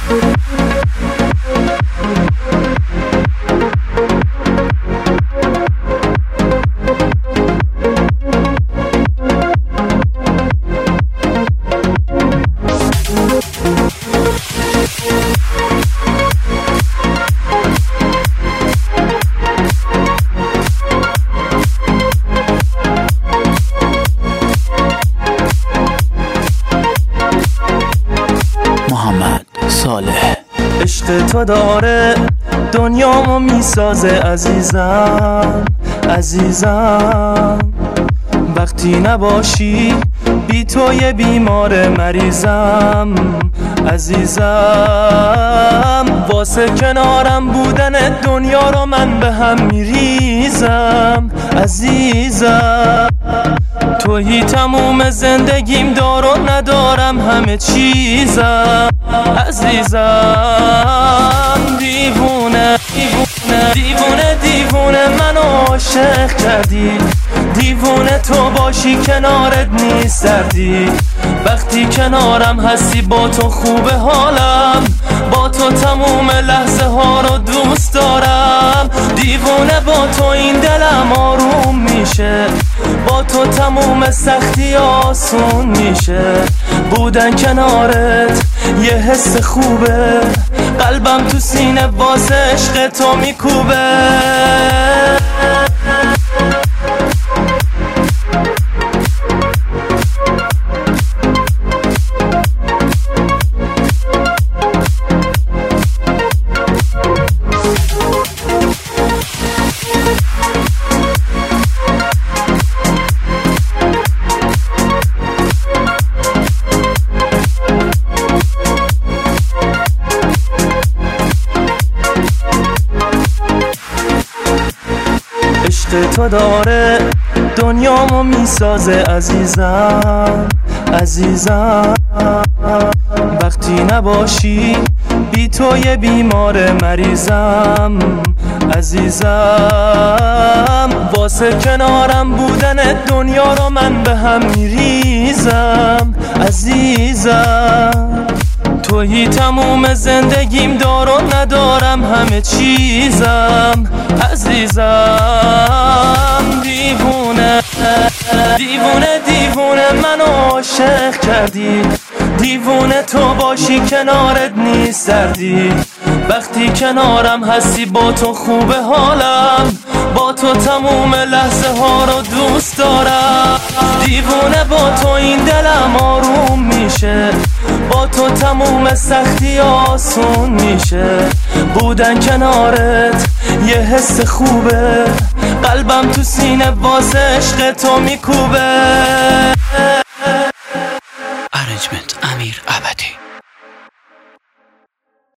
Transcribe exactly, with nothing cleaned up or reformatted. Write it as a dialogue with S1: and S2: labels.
S1: عشق تو داره دنیامو میسازه عزیزم عزیزم، وقتی نباشی بی تو یه بیمار مریضم عزیزم، واسه کنارم بودن دنیا رو من به هم میریزم عزیزم، تویی تموم زندگیم، دار و ندارم همه چیزم عزیزم، دیوونه دیوونه دیوونه دیوونه منو عاشق کردی، دیوونه تو باشی کنارت نیست دردی، وقتی کنارم هستی با تو خوبه حالم، با تو تموم لحظه ها رو دوست دارم، دیوونه با تو این دلم آروم میشه، با تو تموم سختی آسون میشه، بودن کنارت یه حس خوبه، قلبم تو سینه واسه عشق تو میکوبه. عشق تو داره دنیامو میسازه عزیزم عزیزم، وقتی نباشی بی تو یه بیمار مریضم عزیزم، واسه کنارم بودن دنیا رو من به هم میریزم عزیزم، تویی تموم زندگیم، دار و ندارم همه چیزم عزیزم، دیوونه دیوونه دیوونه منو عاشق کردی، دیوونه تو باشی کنارت نیست دردی، وقتی کنارم هستی با تو خوبه حالم، با تو تموم لحظه ها رو دوست دارم، دیوونه با تو این دلم آروم میشه، با تو تموم سختی آسون میشه، بودن کنارت یه حس خوبه، قلبم تو سینه واسه عشق تو میکوبه.
S2: ارنجمنت امیر ابدی.